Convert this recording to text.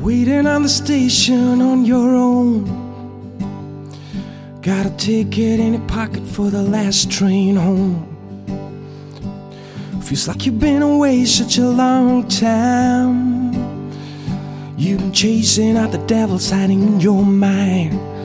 waiting on the station on your own. Got a ticket in your pocket for the last train home. Feels like you've been away such a long time. You've been chasing out the devils hiding in your mind.